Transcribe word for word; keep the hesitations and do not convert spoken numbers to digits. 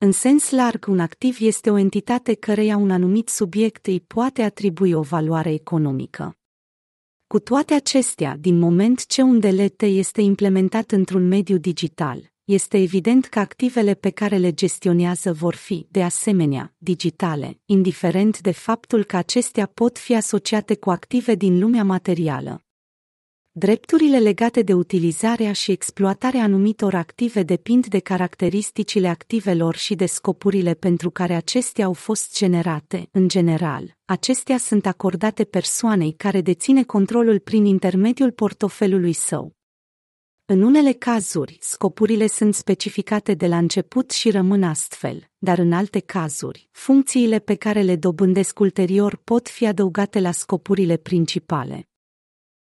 În sens larg, un activ este o entitate căreia un anumit subiect îi poate atribui o valoare economică. Cu toate acestea, din moment ce un D L T este implementat într-un mediu digital, este evident că activele pe care le gestionează vor fi, de asemenea, digitale, indiferent de faptul că acestea pot fi asociate cu active din lumea materială. Drepturile legate de utilizarea și exploatarea anumitor active depind de caracteristicile activelor și de scopurile pentru care acestea au fost generate. În general, acestea sunt acordate persoanei care deține controlul prin intermediul portofelului său. În unele cazuri, scopurile sunt specificate de la început și rămân astfel, dar în alte cazuri, funcțiile pe care le dobândesc ulterior pot fi adăugate la scopurile principale.